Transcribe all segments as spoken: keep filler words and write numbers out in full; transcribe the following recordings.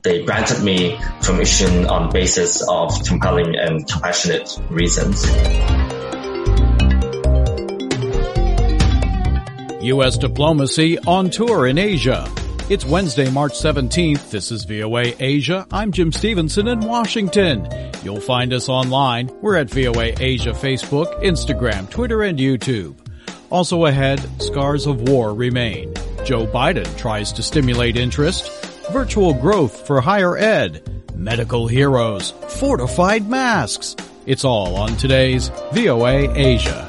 They granted me permission on basis of compelling and compassionate reasons. U S diplomacy on tour in Asia. It's Wednesday, March seventeenth. This is V O A Asia. I'm Jim Stevenson in Washington. You'll find us online. We're at V O A Asia Facebook, Instagram, Twitter, and YouTube. Also ahead, scars of war remain. Joe Biden tries to stimulate interest. Virtual growth for higher ed. Medical heroes. Fortified masks. It's all on today's V O A Asia.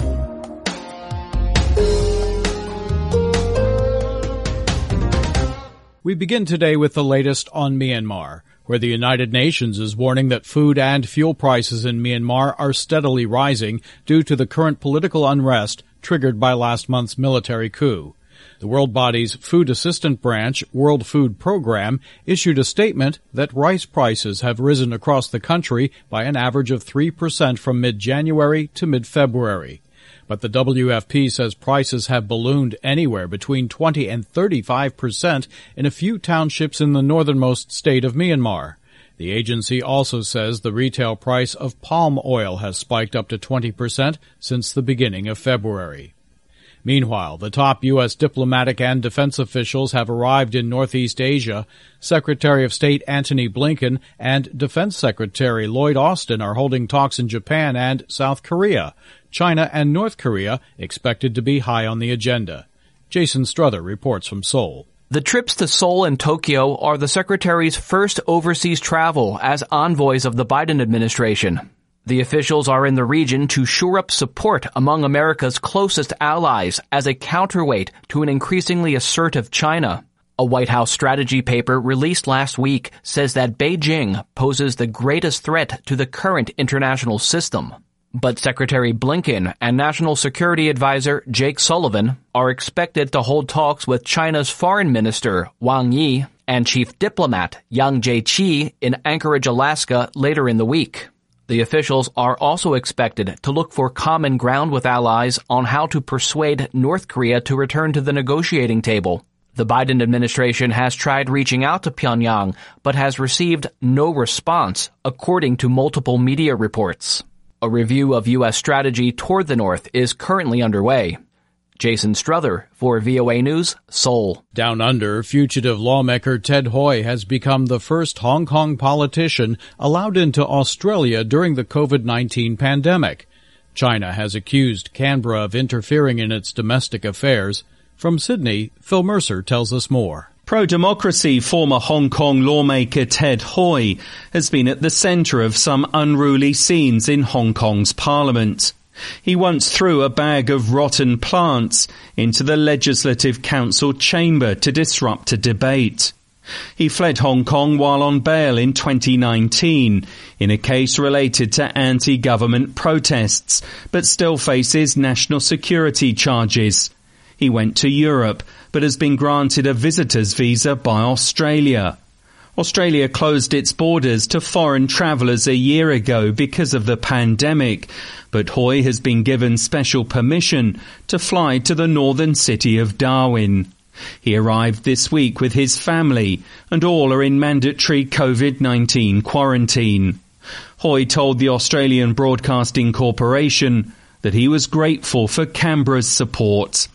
We begin today with the latest on Myanmar, where the United Nations is warning that food and fuel prices in Myanmar are steadily rising due to the current political unrest triggered by last month's military coup. The world body's Food Assistant Branch, World Food Program, issued a statement that rice prices have risen across the country by an average of three percent from mid-January to mid-February. But the W F P says prices have ballooned anywhere between twenty and thirty-five percent in a few townships in the northernmost state of Myanmar. The agency also says the retail price of palm oil has spiked up to twenty percent since the beginning of February. Meanwhile, the top U S diplomatic and defense officials have arrived in Northeast Asia. Secretary of State Antony Blinken and Defense Secretary Lloyd Austin are holding talks in Japan and South Korea. China and North Korea expected to be high on the agenda. Jason Struther reports from Seoul. The trips to Seoul and Tokyo are the Secretary's first overseas travel as envoys of the Biden administration. The officials are in the region to shore up support among America's closest allies as a counterweight to an increasingly assertive China. A White House strategy paper released last week says that Beijing poses the greatest threat to the current international system. But Secretary Blinken and National Security Advisor Jake Sullivan are expected to hold talks with China's Foreign Minister Wang Yi and Chief Diplomat Yang Jiechi in Anchorage, Alaska later in the week. The officials are also expected to look for common ground with allies on how to persuade North Korea to return to the negotiating table. The Biden administration has tried reaching out to Pyongyang, but has received no response, according to multiple media reports. A review of U S strategy toward the North is currently underway. Jason Struther for V O A News, Seoul. Down under, fugitive lawmaker Ted Hui has become the first Hong Kong politician allowed into Australia during the COVID nineteen pandemic. China has accused Canberra of interfering in its domestic affairs. From Sydney, Phil Mercer tells us more. Pro-democracy former Hong Kong lawmaker Ted Hui has been at the centre of some unruly scenes in Hong Kong's parliament. He once threw a bag of rotten plants into the Legislative Council chamber to disrupt a debate. He fled Hong Kong while on bail in twenty nineteen in a case related to anti-government protests, but still faces national security charges. He went to Europe, but has been granted a visitor's visa by Australia. Australia closed its borders to foreign travellers a year ago because of the pandemic, but Hui has been given special permission to fly to the northern city of Darwin. He arrived this week with his family, and all are in mandatory COVID nineteen quarantine. Hui told the Australian Broadcasting Corporation that he was grateful for Canberra's support.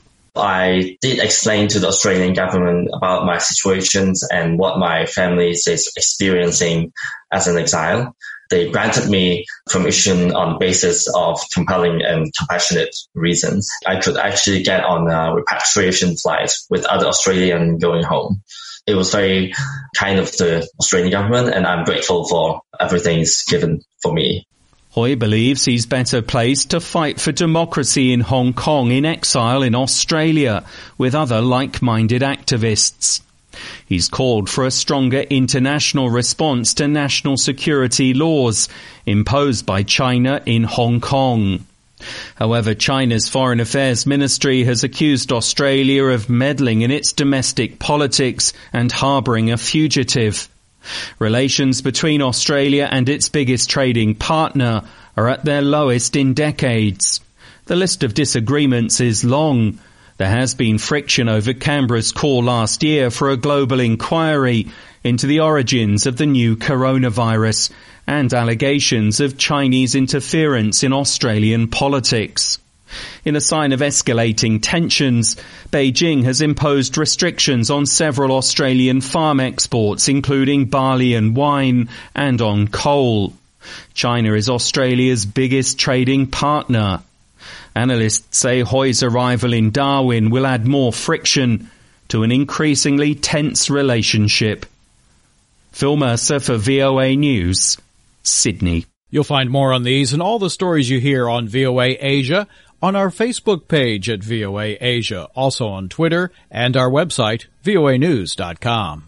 I did explain to the Australian government about my situations and what my family is experiencing as an exile. They granted me permission on the basis of compelling and compassionate reasons. I could actually get on a repatriation flight with other Australians going home. It was very kind of the Australian government, and I'm grateful for everything is given for me. Hui believes he's better placed to fight for democracy in Hong Kong in exile in Australia with other like-minded activists. He's called for a stronger international response to national security laws imposed by China in Hong Kong. However, China's Foreign Affairs Ministry has accused Australia of meddling in its domestic politics and harbouring a fugitive. Relations between Australia and its biggest trading partner are at their lowest in decades. The list of disagreements is long. There has been friction over Canberra's call last year for a global inquiry into the origins of the new coronavirus and allegations of Chinese interference in Australian politics. In a sign of escalating tensions, Beijing has imposed restrictions on several Australian farm exports, including barley and wine, and on coal. China is Australia's biggest trading partner. Analysts say Hoy's arrival in Darwin will add more friction to an increasingly tense relationship. Phil Mercer for V O A News, Sydney. You'll find more on these and all the stories you hear on V O A Asia on our Facebook page at V O A Asia, also on Twitter and our website, V O A news dot com.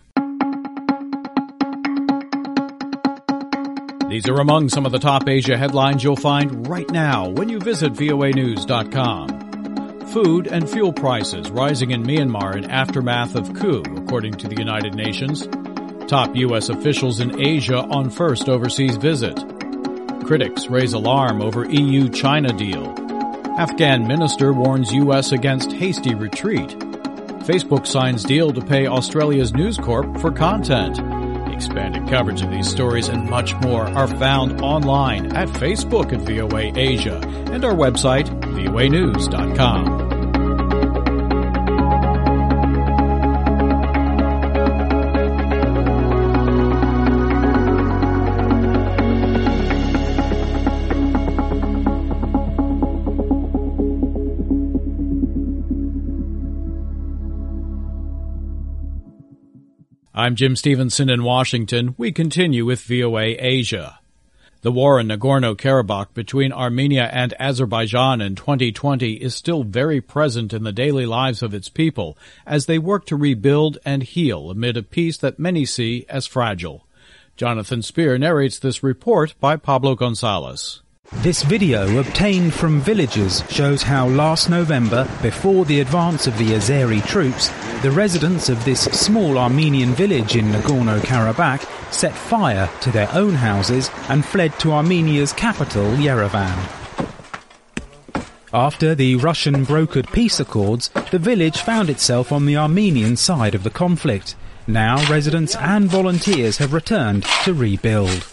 These are among some of the top Asia headlines you'll find right now when you visit V O A news dot com. Food and fuel prices rising in Myanmar in aftermath of coup, according to the United Nations. Top U S officials in Asia on first overseas visit. Critics raise alarm over E U-China deal. Afghan minister warns U S against hasty retreat. Facebook signs deal to pay Australia's News Corp for content. Expanded coverage of these stories and much more are found online at Facebook at V O A Asia and our website, V O A news dot com. I'm Jim Stevenson in Washington. We continue with V O A Asia. The war in Nagorno-Karabakh between Armenia and Azerbaijan in twenty twenty is still very present in the daily lives of its people as they work to rebuild and heal amid a peace that many see as fragile. Jonathan Spear narrates this report by Pablo Gonzalez. This video, obtained from villagers, shows how last November, before the advance of the Azeri troops, the residents of this small Armenian village in Nagorno-Karabakh set fire to their own houses and fled to Armenia's capital, Yerevan. After the Russian-brokered peace accords, the village found itself on the Armenian side of the conflict. Now residents and volunteers have returned to rebuild.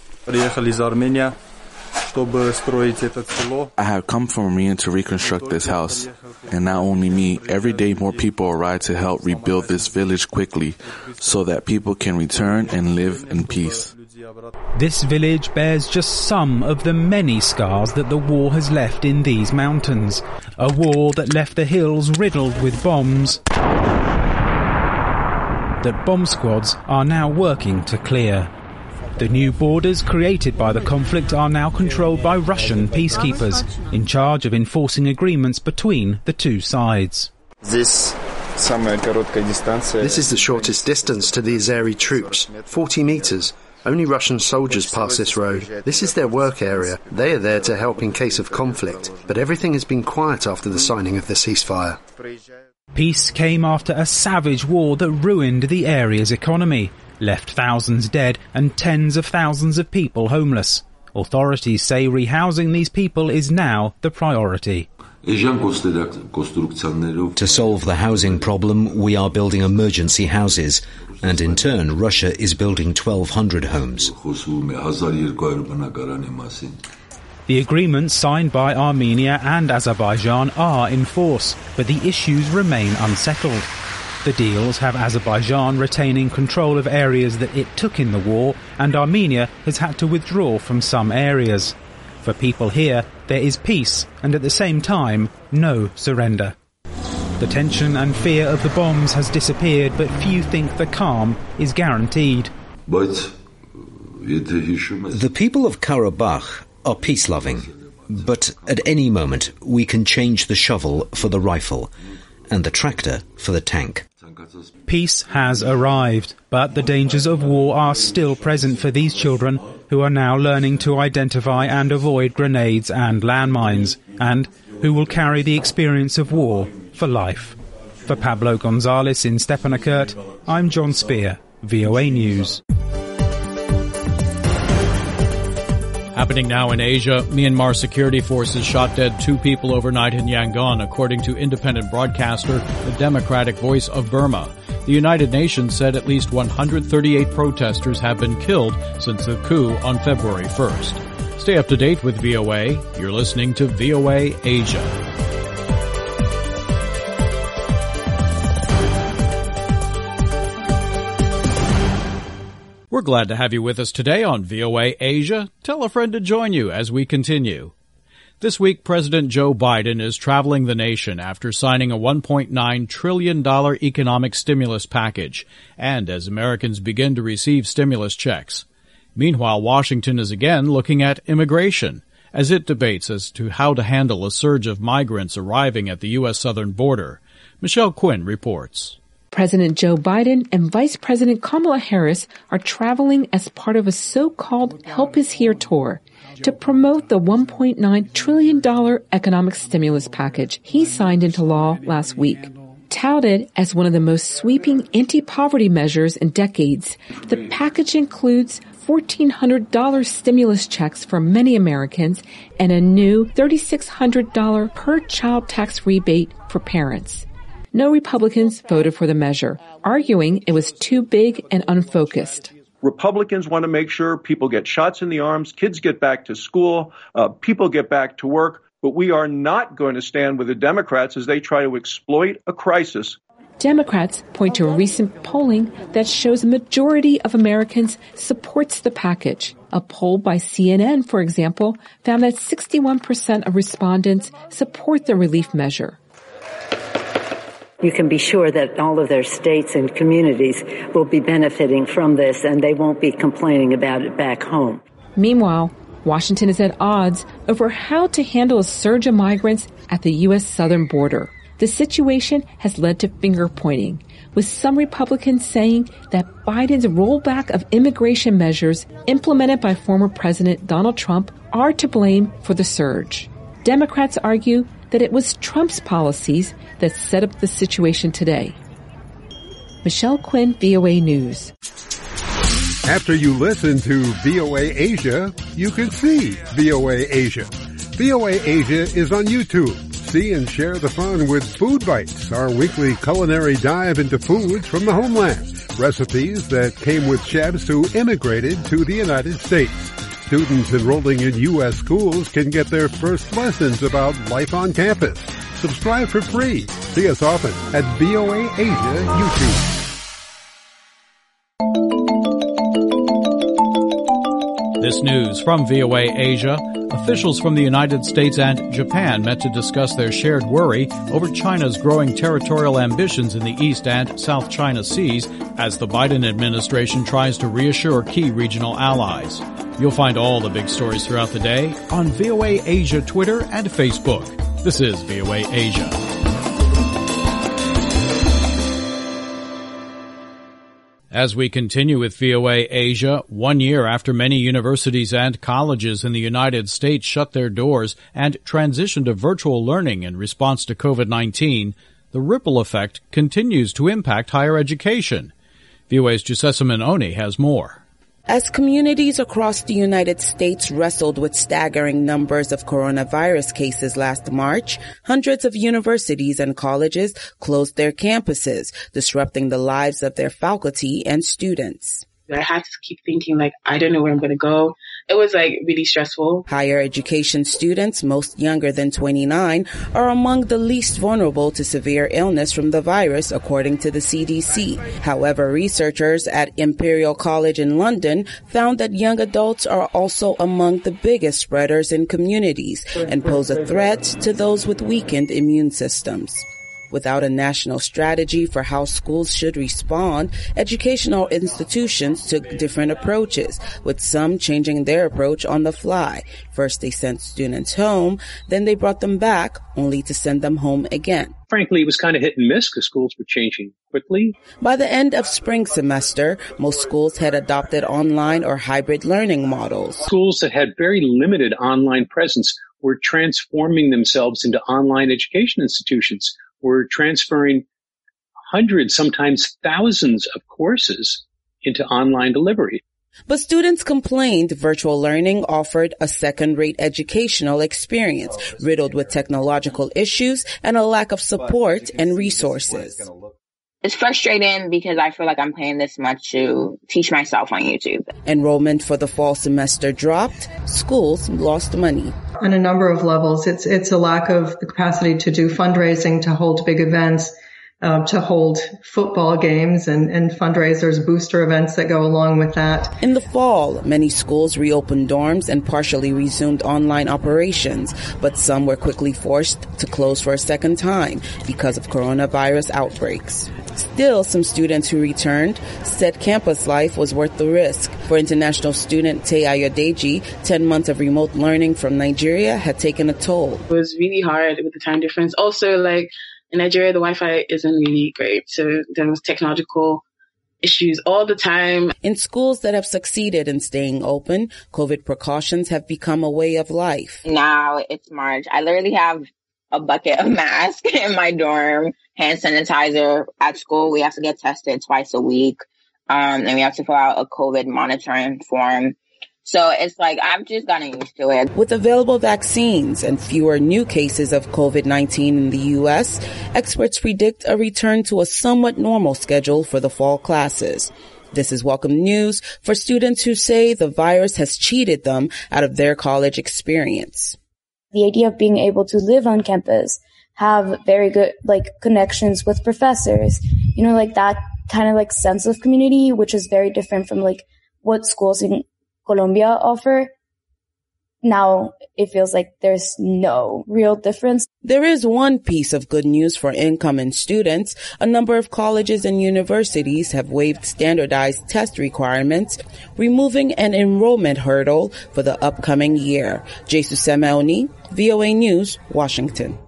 I have come from Armenia to reconstruct this house. And not only me, every day more people arrive to help rebuild this village quickly so that people can return and live in peace. This village bears just some of the many scars that the war has left in these mountains. A war that left the hills riddled with bombs that bomb squads are now working to clear. The new borders created by the conflict are now controlled by Russian peacekeepers, in charge of enforcing agreements between the two sides. This is the shortest distance to the Azeri troops, forty metres. Only Russian soldiers pass this road. This is their work area. They are there to help in case of conflict, but everything has been quiet after the signing of the ceasefire. Peace came after a savage war that ruined the area's economy, left thousands dead and tens of thousands of people homeless. Authorities say rehousing these people is now the priority. To solve the housing problem, we are building emergency houses, and in turn Russia is building twelve hundred homes. The agreements signed by Armenia and Azerbaijan are in force, but the issues remain unsettled. The deals have Azerbaijan retaining control of areas that it took in the war, and Armenia has had to withdraw from some areas. For people here, there is peace, and at the same time, no surrender. The tension and fear of the bombs has disappeared, but few think the calm is guaranteed. The people of Karabakh are peace-loving, but at any moment we can change the shovel for the rifle and the tractor for the tank. Peace has arrived, but the dangers of war are still present for these children who are now learning to identify and avoid grenades and landmines, and who will carry the experience of war for life. For Pablo Gonzalez in Stepanakert, I'm John Spear, V O A News. Happening now in Asia, Myanmar security forces shot dead two people overnight in Yangon, according to independent broadcaster, the Democratic Voice of Burma. The United Nations said at least one hundred thirty-eight protesters have been killed since the coup on February first. Stay up to date with V O A. You're listening to V O A Asia. We're glad to have you with us today on V O A Asia. Tell a friend to join you as we continue. This week, President Joe Biden is traveling the nation after signing a one point nine trillion dollars economic stimulus package, and as Americans begin to receive stimulus checks. Meanwhile, Washington is again looking at immigration, as it debates as to how to handle a surge of migrants arriving at the U S southern border. Michelle Quinn reports. President Joe Biden and Vice President Kamala Harris are traveling as part of a so-called Help Is Here tour to promote the one point nine trillion dollars economic stimulus package he signed into law last week. Touted as one of the most sweeping anti-poverty measures in decades, the package includes fourteen hundred dollars stimulus checks for many Americans and a new three thousand six hundred dollars per child tax rebate for parents. No Republicans voted for the measure, arguing it was too big and unfocused. Republicans want to make sure people get shots in the arms, kids get back to school, uh, people get back to work, but we are not going to stand with the Democrats as they try to exploit a crisis. Democrats point to a recent polling that shows a majority of Americans supports the package. A poll by C N N, for example, found that sixty-one percent of respondents support the relief measure. You can be sure that all of their states and communities will be benefiting from this, and they won't be complaining about it back home. Meanwhile, Washington is at odds over how to handle a surge of migrants at the U S southern border. The situation has led to finger-pointing, with some Republicans saying that Biden's rollback of immigration measures implemented by former President Donald Trump are to blame for the surge. Democrats argue that it was Trump's policies that set up the situation today. Michelle Quinn, V O A News. After you listen to V O A Asia, you can see V O A Asia. V O A Asia is on YouTube. See and share the fun with Food Bites, our weekly culinary dive into foods from the homeland. Recipes that came with chefs who immigrated to the United States. Students enrolling in U S schools can get their first lessons about life on campus. Subscribe for free. See us often at V O A Asia YouTube. This news from V O A Asia. Officials from the United States and Japan met to discuss their shared worry over China's growing territorial ambitions in the East and South China Seas as the Biden administration tries to reassure key regional allies. You'll find all the big stories throughout the day on V O A Asia Twitter and Facebook. This is V O A Asia. As we continue with V O A Asia, one year after many universities and colleges in the United States shut their doors and transitioned to virtual learning in response to COVID nineteen, the ripple effect continues to impact higher education. V O A's Jusesamin Oni has more. As communities across the United States wrestled with staggering numbers of coronavirus cases last March, hundreds of universities and colleges closed their campuses, disrupting the lives of their faculty and students. I had to keep thinking, like, I don't know where I'm going to go. It was, like, really stressful. Higher education students, most younger than twenty-nine, are among the least vulnerable to severe illness from the virus, according to the C D C. However, researchers at Imperial College in London found that young adults are also among the biggest spreaders in communities and pose a threat to those with weakened immune systems. Without a national strategy for how schools should respond, educational institutions took different approaches, with some changing their approach on the fly. First, they sent students home, then they brought them back, only to send them home again. Frankly, it was kind of hit and miss because schools were changing quickly. By the end of spring semester, most schools had adopted online or hybrid learning models. Schools that had very limited online presence were transforming themselves into online education institutions. We're transferring hundreds, sometimes thousands of courses into online delivery. But students complained virtual learning offered a second-rate educational experience, riddled with technological issues and a lack of support and resources. It's frustrating because I feel like I'm paying this much to teach myself on YouTube. Enrollment for the fall semester dropped. Schools lost money. On a number of levels, it's it's a lack of the capacity to do fundraising, to hold big events, uh, to hold football games and, and fundraisers, booster events that go along with that. In the fall, many schools reopened dorms and partially resumed online operations, but some were quickly forced to close for a second time because of coronavirus outbreaks. Still, some students who returned said campus life was worth the risk. For international student Tay Ayodeji, ten months of remote learning from Nigeria had taken a toll. It was really hard with the time difference. Also, like, in Nigeria, the Wi-Fi isn't really great, so there was technological issues all the time. In schools that have succeeded in staying open, COVID precautions have become a way of life. Now it's March. I literally have a bucket of masks in my dorm, hand sanitizer. At school, we have to get tested twice a week, um, and we have to fill out a COVID monitoring form. So it's like, I've just gotten used to it. With available vaccines and fewer new cases of COVID nineteen in the U S, experts predict a return to a somewhat normal schedule for the fall classes. This is welcome news for students who say the virus has cheated them out of their college experience. The idea of being able to live on campus, have very good, like, connections with professors, you know, like that kind of like sense of community, which is very different from like what schools in Colombia offer. Now it feels like there's no real difference. There is one piece of good news for incoming students. A number of colleges and universities have waived standardized test requirements, removing an enrollment hurdle for the upcoming year. Jesus Semeoni, V O A News, Washington.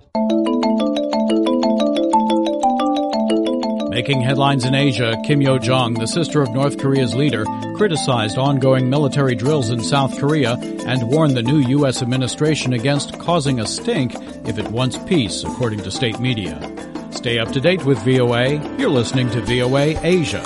Making headlines in Asia, Kim Yo-jong, the sister of North Korea's leader, criticized ongoing military drills in South Korea and warned the new U S administration against causing a stink if it wants peace, according to state media. Stay up to date with V O A. You're listening to V O A Asia.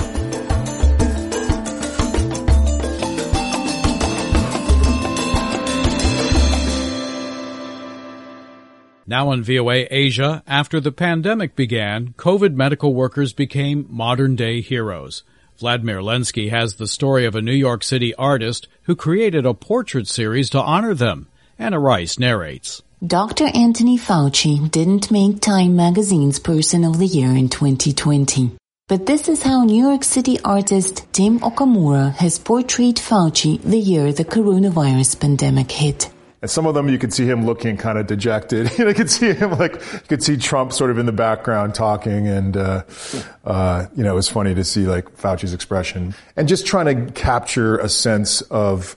Now on V O A Asia, after the pandemic began, COVID medical workers became modern-day heroes. Vladimir Lenski has the story of a New York City artist who created a portrait series to honor them. Anna Rice narrates. Doctor Anthony Fauci didn't make Time magazine's Person of the Year in twenty twenty. But this is how New York City artist Tim Okamura has portrayed Fauci the year the coronavirus pandemic hit. And some of them you could see him looking kind of dejected. You know, you could see him like, you could see Trump sort of in the background talking, and, uh, uh, you know, it was funny to see like Fauci's expression. And just trying to capture a sense of,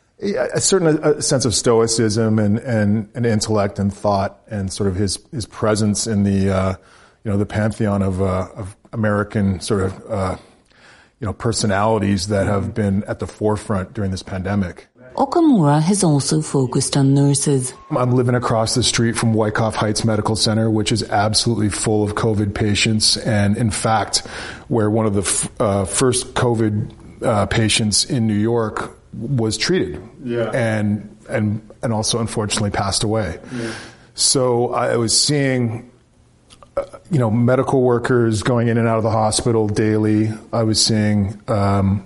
a certain a sense of stoicism and, and, and intellect and thought, and sort of his, his presence in the, uh, you know, the pantheon of, uh, of American sort of, uh, you know, personalities that have been at the forefront during this pandemic. Okamura has also focused on nurses. I'm living across the street from Wyckoff Heights Medical Center, which is absolutely full of COVID patients, and in fact, where one of the f- uh, first COVID uh, patients in New York was treated, yeah. and and and also unfortunately passed away. Yeah. So I was seeing, uh, you know, medical workers going in and out of the hospital daily. I was seeing. Um,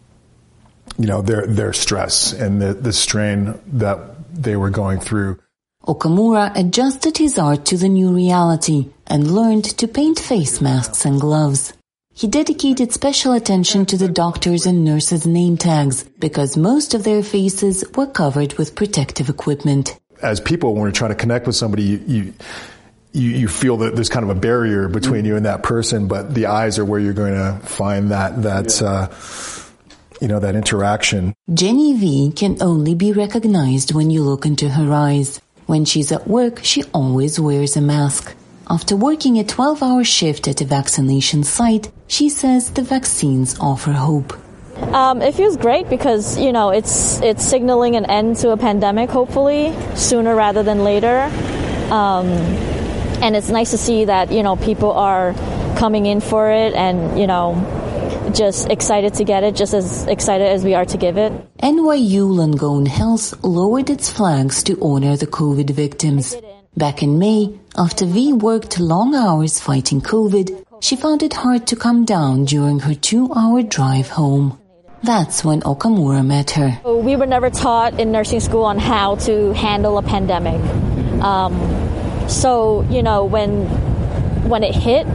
you know, their their stress and the, the strain that they were going through. Okamura adjusted his art to the new reality and learned to paint face masks and gloves. He dedicated special attention to the doctors' and nurses' name tags because most of their faces were covered with protective equipment. As people, when we're trying to connect with somebody, you, you You, you feel that there's kind of a barrier between mm-hmm. you and that person, but the eyes are where you're going to find that, that, yeah. uh, you know, that interaction. Jenny V can only be recognized when you look into her eyes. When she's at work, she always wears a mask. After working a twelve-hour shift at a vaccination site, she says the vaccines offer hope. Um, it feels great because, you know, it's it's signaling an end to a pandemic, hopefully, sooner rather than later. Um, and it's nice to see that, you know, people are coming in for it and, you know, just excited to get it, just as excited as we are to give it. N Y U Langone Health lowered its flags to honor the COVID victims. Back in May, after V worked long hours fighting COVID, she found it hard to come down during her two-hour drive home. That's when Okamura met her. We were never taught in nursing school on how to handle a pandemic. Um, so, you know, when when it hit,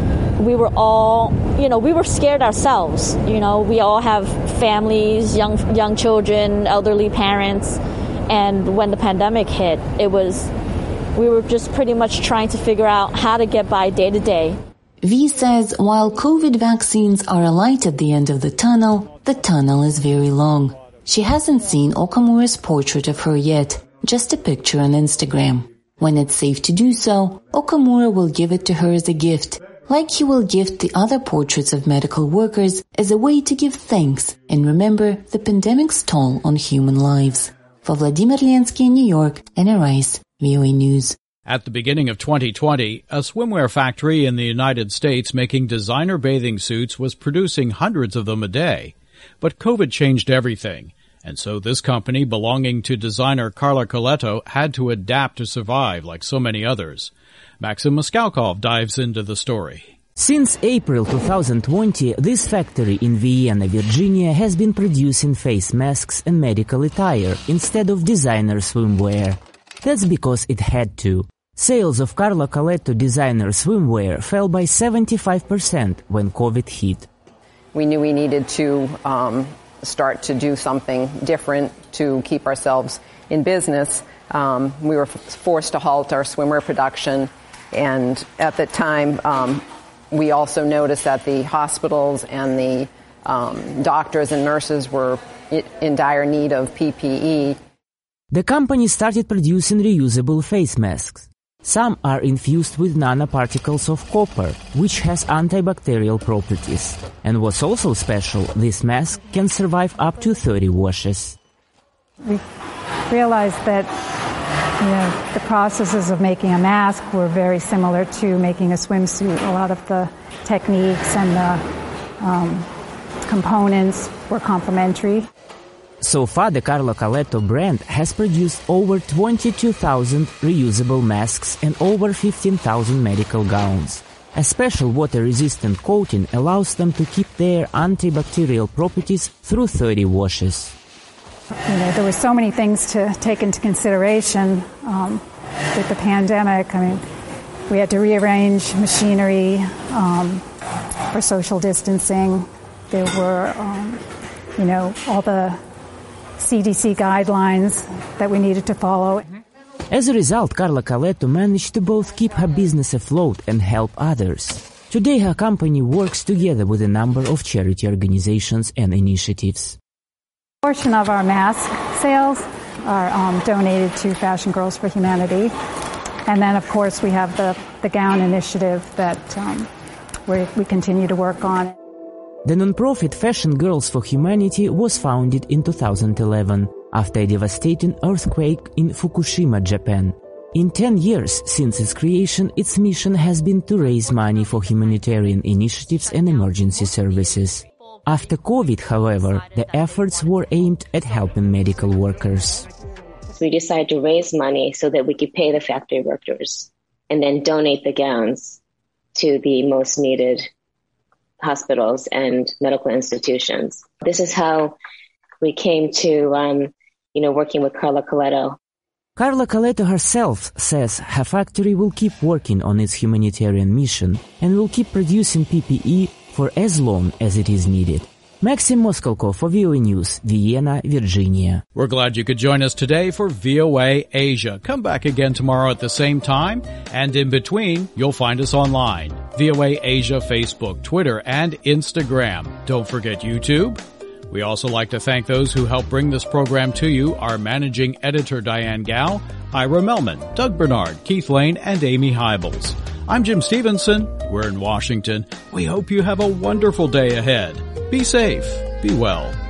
we were all, you know, we were scared ourselves. You know, we all have families, young young children, elderly parents. And when the pandemic hit, it was, we were just pretty much trying to figure out how to get by day to day. V says while COVID vaccines are a light at the end of the tunnel, the tunnel is very long. She hasn't seen Okamura's portrait of her yet, just a picture on Instagram. When it's safe to do so, Okamura will give it to her as a gift, like he will gift the other portraits of medical workers as a way to give thanks and remember the pandemic's toll on human lives. For Vladimir Lensky in New York, Anna Rice, V O A News. At the beginning of twenty twenty, a swimwear factory in the United States making designer bathing suits was producing hundreds of them a day. But COVID changed everything, and so this company belonging to designer Carla Coletto had to adapt to survive like so many others. Maxim Moskoukov dives into the story. Since April twenty twenty, this factory in Vienna, Virginia has been producing face masks and medical attire instead of designer swimwear. That's because it had to. Sales of Carla Coletto designer swimwear fell by seventy-five percent when COVID hit. We knew we needed to um, start to do something different to keep ourselves in business. Um, we were f- forced to halt our swimwear production, and at the time, um, we also noticed that the hospitals and the um, doctors and nurses were in dire need of P P E. The company started producing reusable face masks. Some are infused with nanoparticles of copper, which has antibacterial properties. And what's also special, this mask can survive up to thirty washes. We realized that, you know, the processes of making a mask were very similar to making a swimsuit. A lot of the techniques and the um, components were complementary. So far, the Carla Coletto brand has produced over twenty-two thousand reusable masks and over fifteen thousand medical gowns. A special water-resistant coating allows them to keep their antibacterial properties through thirty washes. You know, there were so many things to take into consideration um, with the pandemic. I mean, we had to rearrange machinery um, for social distancing. There were, um, you know, all the C D C guidelines that we needed to follow. As a result, Carla Coletto managed to both keep her business afloat and help others. Today, her company works together with a number of charity organizations and initiatives. A portion of our mask sales are um, donated to Fashion Girls for Humanity. And then, of course, we have the, the gown initiative that um, we, we continue to work on. The non-profit Fashion Girls for Humanity was founded in two thousand eleven after a devastating earthquake in Fukushima, Japan. In ten years since its creation, its mission has been to raise money for humanitarian initiatives and emergency services. After COVID, however, the efforts were aimed at helping medical workers. We decided to raise money so that we could pay the factory workers and then donate the gowns to the most needed hospitals and medical institutions. This is how we came to, um, you know, working with Carla Coletto. Carla Coletto herself says her factory will keep working on its humanitarian mission and will keep producing P P E for as long as it is needed. Maxim Moskoukov for V O A News, Vienna, Virginia. We're glad you could join us today for V O A Asia. Come back again tomorrow at the same time, and in between, you'll find us online. V O A Asia, Facebook, Twitter, and Instagram. Don't forget YouTube. We also like to thank those who help bring this program to you, our managing editor Diane Gao, Ira Melman, Doug Bernard, Keith Lane, and Amy Hybels. I'm Jim Stevenson. We're in Washington. We hope you have a wonderful day ahead. Be safe. Be well.